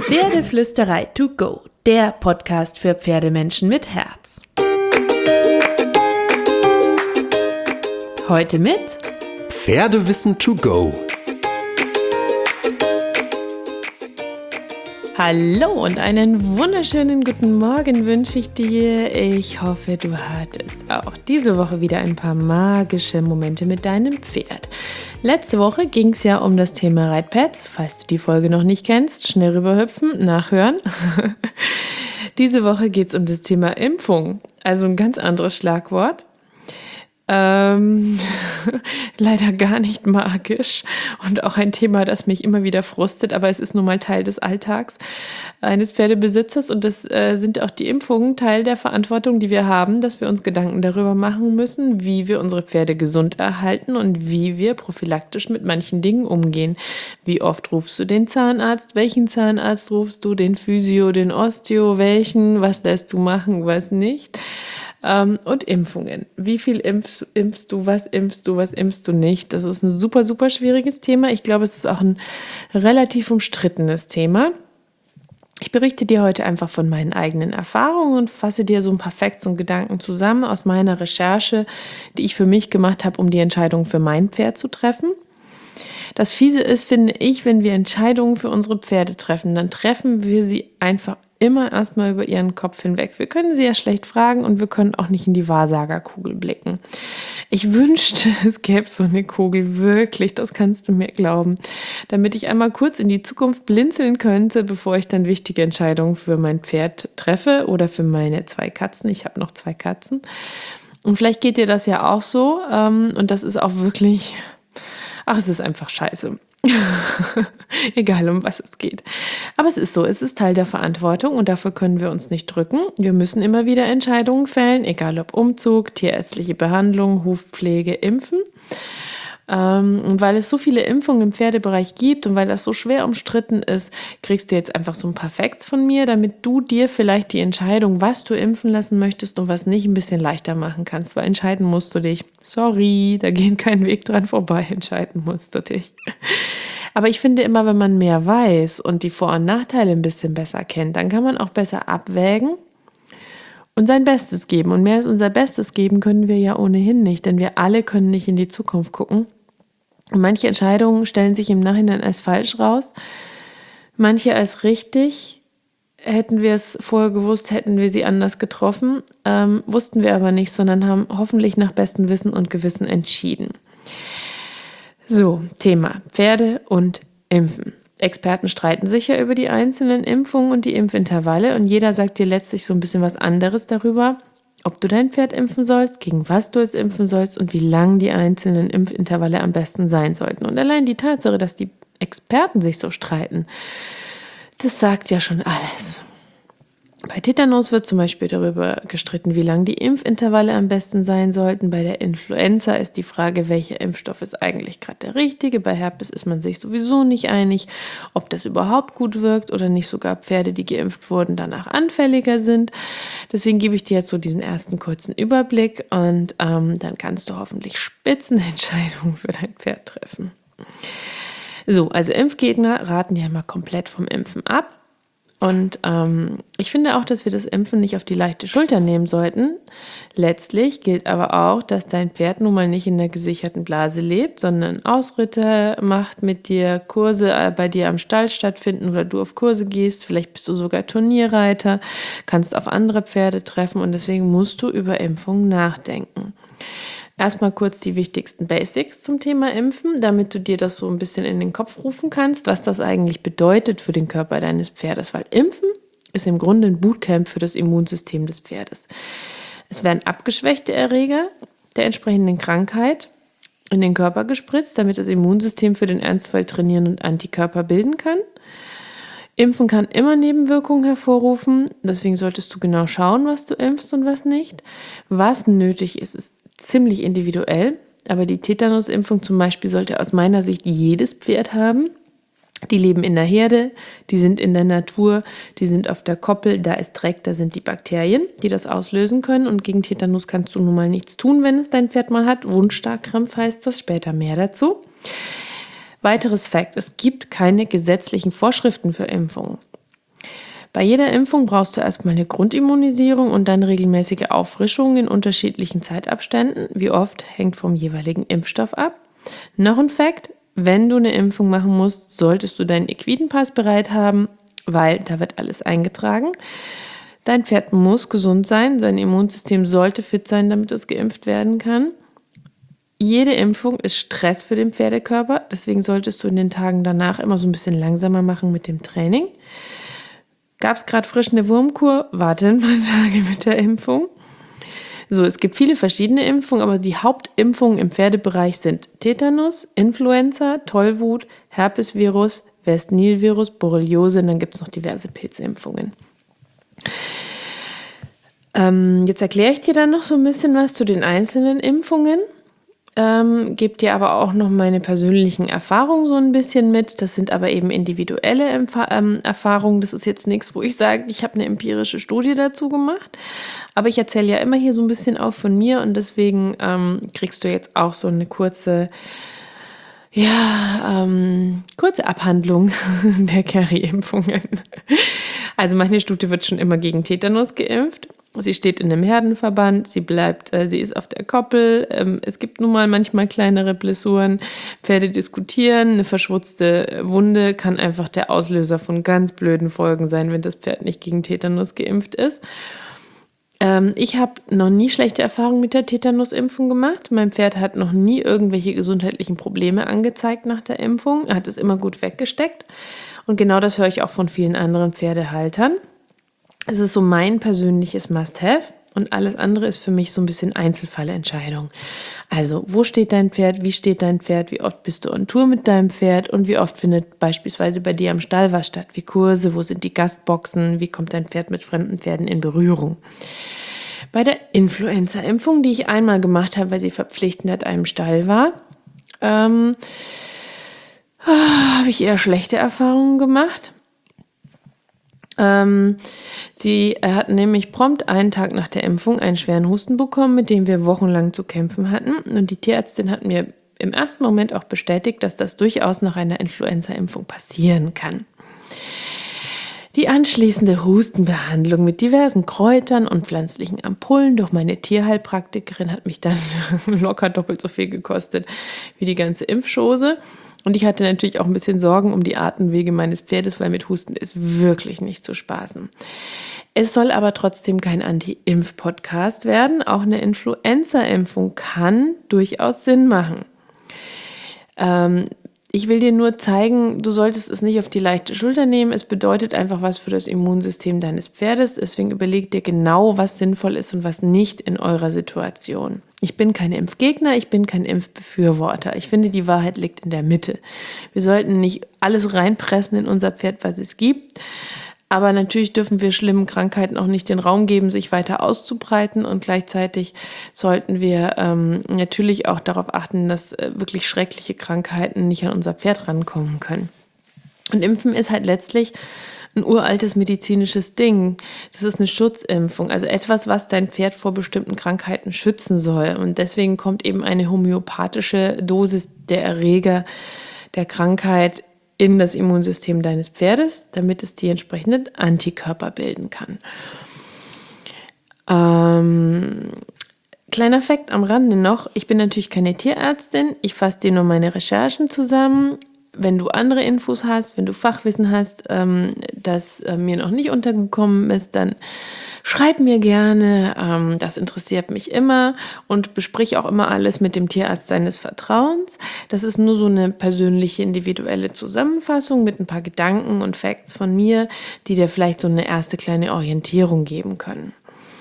Pferdeflüsterei to go, der Podcast für Pferdemenschen mit Herz. Heute mit Pferdewissen to go. Hallo und einen wunderschönen guten Morgen wünsche ich dir. Ich hoffe, du hattest auch diese Woche wieder ein paar magische Momente mit deinem Pferd. Letzte Woche ging es ja um das Thema Reitpads. Falls du die Folge noch nicht kennst, schnell rüberhüpfen, nachhören. Diese Woche geht es um das Thema Impfung, also ein ganz anderes Schlagwort. Leider gar nicht magisch und auch ein Thema, das mich immer wieder frustet, aber es ist nun mal Teil des Alltags eines Pferdebesitzers und das sind auch die Impfungen Teil der Verantwortung, die wir haben, dass wir uns Gedanken darüber machen müssen, wie wir unsere Pferde gesund erhalten und wie wir prophylaktisch mit manchen Dingen umgehen. Wie oft rufst du den Zahnarzt? Welchen Zahnarzt rufst du? Den Physio, den Osteo? Welchen? Was lässt du machen, was nicht? Und Impfungen. Wie viel impfst du, was impfst du nicht? Das ist ein super, super schwieriges Thema. Ich glaube, es ist auch ein relativ umstrittenes Thema. Ich berichte dir heute einfach von meinen eigenen Erfahrungen und fasse dir so ein paar Facts und Gedanken zusammen aus meiner Recherche, die ich für mich gemacht habe, um die Entscheidung für mein Pferd zu treffen. Das Fiese ist, finde ich, wenn wir Entscheidungen für unsere Pferde treffen, dann treffen wir sie einfach immer erstmal über ihren Kopf hinweg. Wir können sie ja schlecht fragen und wir können auch nicht in die Wahrsagerkugel blicken. Ich wünschte, es gäbe so eine Kugel, wirklich, das kannst du mir glauben, damit ich einmal kurz in die Zukunft blinzeln könnte, bevor ich dann wichtige Entscheidungen für mein Pferd treffe oder für meine 2 Katzen. Ich habe noch 2 Katzen. Und vielleicht geht dir das ja auch so und das ist auch wirklich, es ist einfach scheiße. Egal, um was es geht. Aber es ist so, es ist Teil der Verantwortung und dafür können wir uns nicht drücken. Wir müssen immer wieder Entscheidungen fällen, egal ob Umzug, tierärztliche Behandlung, Hufpflege, Impfen. Und weil es so viele Impfungen im Pferdebereich gibt und weil das so schwer umstritten ist, kriegst du jetzt einfach so ein paar Facts von mir, damit du dir vielleicht die Entscheidung, was du impfen lassen möchtest und was nicht, ein bisschen leichter machen kannst. Weil entscheiden musst du dich. Sorry, da geht kein Weg dran vorbei. Entscheiden musst du dich. Aber ich finde immer, wenn man mehr weiß und die Vor- und Nachteile ein bisschen besser kennt, dann kann man auch besser abwägen und sein Bestes geben. Und mehr als unser Bestes geben können wir ja ohnehin nicht, denn wir alle können nicht in die Zukunft gucken. Und manche Entscheidungen stellen sich im Nachhinein als falsch raus, manche als richtig. Hätten wir es vorher gewusst, hätten wir sie anders getroffen, wussten wir aber nicht, sondern haben hoffentlich nach bestem Wissen und Gewissen entschieden. So, Thema Pferde und Impfen. Experten streiten sich ja über die einzelnen Impfungen und die Impfintervalle und jeder sagt dir letztlich so ein bisschen was anderes darüber, ob du dein Pferd impfen sollst, gegen was du es impfen sollst und wie lang die einzelnen Impfintervalle am besten sein sollten. Und allein die Tatsache, dass die Experten sich so streiten, das sagt ja schon alles. Bei Tetanus wird zum Beispiel darüber gestritten, wie lang die Impfintervalle am besten sein sollten. Bei der Influenza ist die Frage, welcher Impfstoff ist eigentlich gerade der richtige. Bei Herpes ist man sich sowieso nicht einig, ob das überhaupt gut wirkt oder nicht sogar Pferde, die geimpft wurden, danach anfälliger sind. Deswegen gebe ich dir jetzt so diesen ersten kurzen Überblick und dann kannst du hoffentlich Spitzenentscheidungen für dein Pferd treffen. So, also Impfgegner raten ja immer komplett vom Impfen ab. Und ich finde auch, dass wir das Impfen nicht auf die leichte Schulter nehmen sollten. Letztlich gilt aber auch, dass dein Pferd nun mal nicht in der gesicherten Blase lebt, sondern Ausritte macht mit dir, Kurse bei dir am Stall stattfinden oder du auf Kurse gehst. Vielleicht bist du sogar Turnierreiter, kannst auf andere Pferde treffen und deswegen musst du über Impfungen nachdenken. Erstmal kurz die wichtigsten Basics zum Thema Impfen, damit du dir das so ein bisschen in den Kopf rufen kannst, was das eigentlich bedeutet für den Körper deines Pferdes. Weil Impfen ist im Grunde ein Bootcamp für das Immunsystem des Pferdes. Es werden abgeschwächte Erreger der entsprechenden Krankheit in den Körper gespritzt, damit das Immunsystem für den Ernstfall trainieren und Antikörper bilden kann. Impfen kann immer Nebenwirkungen hervorrufen, deswegen solltest du genau schauen, was du impfst und was nicht. Was nötig ist, ist ziemlich individuell, aber die Tetanusimpfung zum Beispiel sollte aus meiner Sicht jedes Pferd haben. Die leben in der Herde, die sind in der Natur, die sind auf der Koppel, da ist Dreck, da sind die Bakterien, die das auslösen können und gegen Tetanus kannst du nun mal nichts tun, wenn es dein Pferd mal hat. Wundstarkrampf heißt das, später mehr dazu. Weiteres Fakt, es gibt keine gesetzlichen Vorschriften für Impfungen. Bei jeder Impfung brauchst du erstmal eine Grundimmunisierung und dann regelmäßige Auffrischungen in unterschiedlichen Zeitabständen. Wie oft, hängt vom jeweiligen Impfstoff ab. Noch ein Fakt: Wenn du eine Impfung machen musst, solltest du deinen Equidenpass bereit haben, weil da wird alles eingetragen. Dein Pferd muss gesund sein, sein Immunsystem sollte fit sein, damit es geimpft werden kann. Jede Impfung ist Stress für den Pferdekörper, deswegen solltest du in den Tagen danach immer so ein bisschen langsamer machen mit dem Training. Gab es gerade frisch eine Wurmkur, warte ein paar Tage mit der Impfung. So, es gibt viele verschiedene Impfungen, aber die Hauptimpfungen im Pferdebereich sind Tetanus, Influenza, Tollwut, Herpesvirus, West-Nil-Virus, Borreliose und dann gibt es noch diverse Pilzimpfungen. Jetzt erkläre ich dir dann noch so ein bisschen was zu den einzelnen Impfungen. Gebe dir aber auch noch meine persönlichen Erfahrungen so ein bisschen mit. Das sind aber eben individuelle Erfahrungen. Das ist jetzt nichts, wo ich sage, ich habe eine empirische Studie dazu gemacht. Aber ich erzähle ja immer hier so ein bisschen auch von mir und deswegen kriegst du jetzt auch so eine kurze Abhandlung der Kerry-Impfungen. Also meine Stute wird schon immer gegen Tetanus geimpft. Sie steht in einem Herdenverband, sie ist auf der Koppel. Es gibt nun mal manchmal kleinere Blessuren. Pferde diskutieren. Eine verschwurzte Wunde kann einfach der Auslöser von ganz blöden Folgen sein, wenn das Pferd nicht gegen Tetanus geimpft ist. Ich habe noch nie schlechte Erfahrungen mit der Tetanusimpfung gemacht. Mein Pferd hat noch nie irgendwelche gesundheitlichen Probleme angezeigt nach der Impfung. Er hat es immer gut weggesteckt. Und genau das höre ich auch von vielen anderen Pferdehaltern. Es ist so mein persönliches Must-Have und alles andere ist für mich so ein bisschen Einzelfallentscheidung. Also, wo steht dein Pferd, wie steht dein Pferd, wie oft bist du on Tour mit deinem Pferd und wie oft findet beispielsweise bei dir am Stall was statt, wie Kurse, wo sind die Gastboxen, wie kommt dein Pferd mit fremden Pferden in Berührung. Bei der Influenza-Impfung, die ich einmal gemacht habe, weil sie verpflichtend at einem Stall war, habe ich eher schlechte Erfahrungen gemacht. Sie hat nämlich prompt einen Tag nach der Impfung einen schweren Husten bekommen, mit dem wir wochenlang zu kämpfen hatten. Und die Tierärztin hat mir im ersten Moment auch bestätigt, dass das durchaus nach einer Influenza-Impfung passieren kann. Die anschließende Hustenbehandlung mit diversen Kräutern und pflanzlichen Ampullen durch meine Tierheilpraktikerin hat mich dann locker doppelt so viel gekostet wie die ganze Impfschose. Und ich hatte natürlich auch ein bisschen Sorgen um die Atemwege meines Pferdes, weil mit Husten ist wirklich nicht zu spaßen. Es soll aber trotzdem kein Anti-Impf-Podcast werden. Auch eine Influenza-Impfung kann durchaus Sinn machen. Ich will dir nur zeigen, du solltest es nicht auf die leichte Schulter nehmen. Es bedeutet einfach was für das Immunsystem deines Pferdes. Deswegen überleg dir genau, was sinnvoll ist und was nicht in eurer Situation. Ich bin kein Impfgegner, ich bin kein Impfbefürworter. Ich finde, die Wahrheit liegt in der Mitte. Wir sollten nicht alles reinpressen in unser Pferd, was es gibt. Aber natürlich dürfen wir schlimmen Krankheiten auch nicht den Raum geben, sich weiter auszubreiten. Und gleichzeitig sollten wir natürlich auch darauf achten, dass wirklich schreckliche Krankheiten nicht an unser Pferd rankommen können. Und Impfen ist halt letztlich ein uraltes medizinisches Ding. Das ist eine Schutzimpfung, also etwas, was dein Pferd vor bestimmten Krankheiten schützen soll. Und deswegen kommt eben eine homöopathische Dosis der Erreger der Krankheit in das Immunsystem deines Pferdes, damit es die entsprechenden Antikörper bilden kann. Kleiner Fakt am Rande noch, ich bin natürlich keine Tierärztin, ich fasse dir nur meine Recherchen zusammen. Wenn du andere Infos hast, wenn du Fachwissen hast, das mir noch nicht untergekommen ist, dann schreib mir gerne. Das interessiert mich immer und besprich auch immer alles mit dem Tierarzt deines Vertrauens. Das ist nur so eine persönliche, individuelle Zusammenfassung mit ein paar Gedanken und Facts von mir, die dir vielleicht so eine erste kleine Orientierung geben können.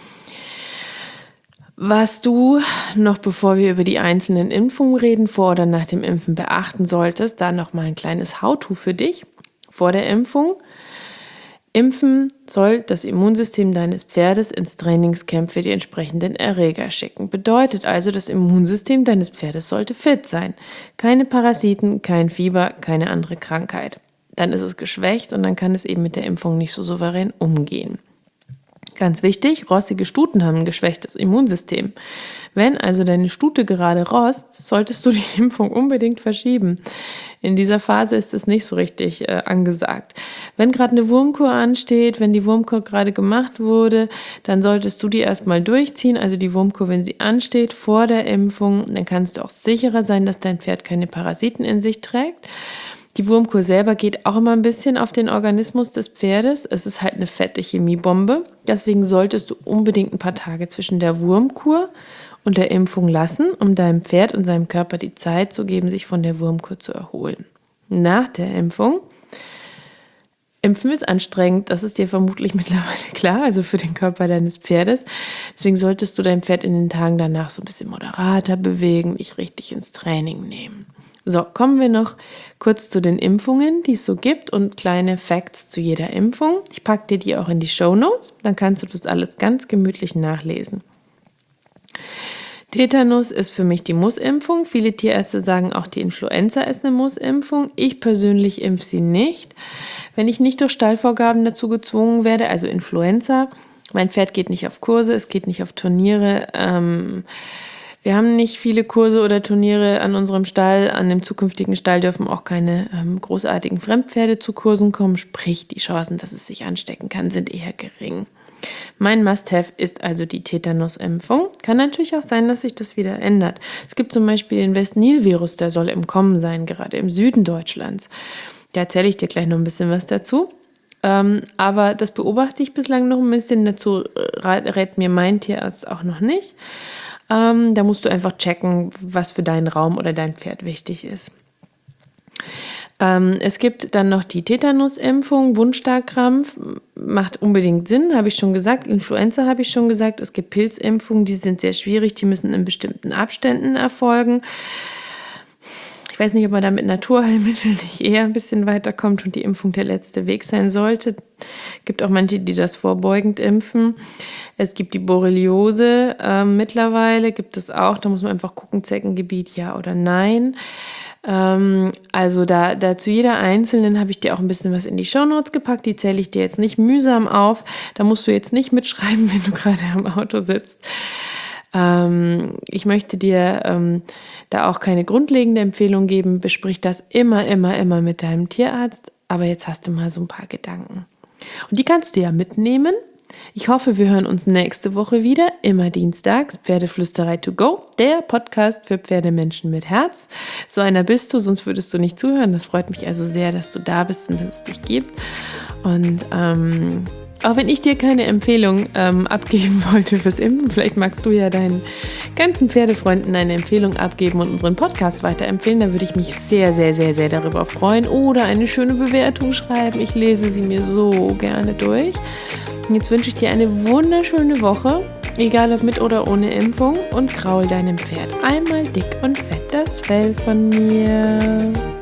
Was du noch, bevor wir über die einzelnen Impfungen reden, vor oder nach dem Impfen beachten solltest, da noch mal ein kleines How-To für dich vor der Impfung. Impfen soll das Immunsystem deines Pferdes ins Trainingscamp für die entsprechenden Erreger schicken. Bedeutet also, das Immunsystem deines Pferdes sollte fit sein. Keine Parasiten, kein Fieber, keine andere Krankheit. Dann ist es geschwächt und dann kann es eben mit der Impfung nicht so souverän umgehen. Ganz wichtig, rossige Stuten haben ein geschwächtes Immunsystem. Wenn also deine Stute gerade rost, solltest du die Impfung unbedingt verschieben. In dieser Phase ist es nicht so richtig angesagt. Wenn gerade eine Wurmkur ansteht, wenn die Wurmkur gerade gemacht wurde, dann solltest du die erstmal durchziehen. Also die Wurmkur, wenn sie ansteht, vor der Impfung, dann kannst du auch sicherer sein, dass dein Pferd keine Parasiten in sich trägt. Die Wurmkur selber geht auch immer ein bisschen auf den Organismus des Pferdes. Es ist halt eine fette Chemiebombe. Deswegen solltest du unbedingt ein paar Tage zwischen der Wurmkur und der Impfung lassen, um deinem Pferd und seinem Körper die Zeit zu geben, sich von der Wurmkur zu erholen. Nach der Impfung, Impfen ist anstrengend, das ist dir vermutlich mittlerweile klar, also für den Körper deines Pferdes. Deswegen solltest du dein Pferd in den Tagen danach so ein bisschen moderater bewegen, dich richtig ins Training nehmen. So, kommen wir noch kurz zu den Impfungen, die es so gibt und kleine Facts zu jeder Impfung. Ich packe dir die auch in die Shownotes, dann kannst du das alles ganz gemütlich nachlesen. Tetanus ist für mich die Muss-Impfung. Viele Tierärzte sagen auch, die Influenza ist eine Muss-Impfung. Ich persönlich impfe sie nicht. Wenn ich nicht durch Stallvorgaben dazu gezwungen werde, also Influenza, mein Pferd geht nicht auf Kurse, es geht nicht auf Turniere. Wir haben nicht viele Kurse oder Turniere an unserem Stall. An dem zukünftigen Stall dürfen auch keine großartigen Fremdpferde zu Kursen kommen. Sprich, die Chancen, dass es sich anstecken kann, sind eher gering. Mein Must-Have ist also die Tetanus-Impfung. Kann natürlich auch sein, dass sich das wieder ändert. Es gibt zum Beispiel den West-Nil-Virus, der soll im Kommen sein, gerade im Süden Deutschlands. Da erzähle ich dir gleich noch ein bisschen was dazu. Aber das beobachte ich bislang noch ein bisschen. Dazu rät mir mein Tierarzt auch noch nicht. Da musst du einfach checken, was für deinen Raum oder dein Pferd wichtig ist. Es gibt dann noch die Tetanus-Impfung, Wundstarkrampf, macht unbedingt Sinn, habe ich schon gesagt. Influenza habe ich schon gesagt. Es gibt Pilzimpfungen, die sind sehr schwierig, die müssen in bestimmten Abständen erfolgen. Ich weiß nicht, ob man da mit Naturheilmitteln nicht eher ein bisschen weiterkommt und die Impfung der letzte Weg sein sollte. Es gibt auch manche, die das vorbeugend impfen. Es gibt die Borreliose, mittlerweile gibt es auch, da muss man einfach gucken, Zeckengebiet, ja oder nein. Also da zu jeder einzelnen habe ich dir auch ein bisschen was in die Shownotes gepackt, die zähle ich dir jetzt nicht mühsam auf. Da musst du jetzt nicht mitschreiben, wenn du gerade am Auto sitzt. Ich möchte dir da auch keine grundlegende Empfehlung geben. Besprich das immer mit deinem Tierarzt. Aber jetzt hast du mal so ein paar Gedanken. Und die kannst du ja mitnehmen. Ich hoffe, wir hören uns nächste Woche wieder. Immer dienstags. Pferdeflüsterei to go. Der Podcast für Pferdemenschen mit Herz. So einer bist du, sonst würdest du nicht zuhören. Das freut mich also sehr, dass du da bist und dass es dich gibt. Und auch wenn ich dir keine Empfehlung abgeben wollte fürs Impfen, vielleicht magst du ja deinen ganzen Pferdefreunden eine Empfehlung abgeben und unseren Podcast weiterempfehlen. Da würde ich mich sehr, sehr, sehr, sehr darüber freuen. Oder eine schöne Bewertung schreiben. Ich lese sie mir so gerne durch. Und jetzt wünsche ich dir eine wunderschöne Woche, egal ob mit oder ohne Impfung. Und kraul deinem Pferd einmal dick und fett das Fell von mir.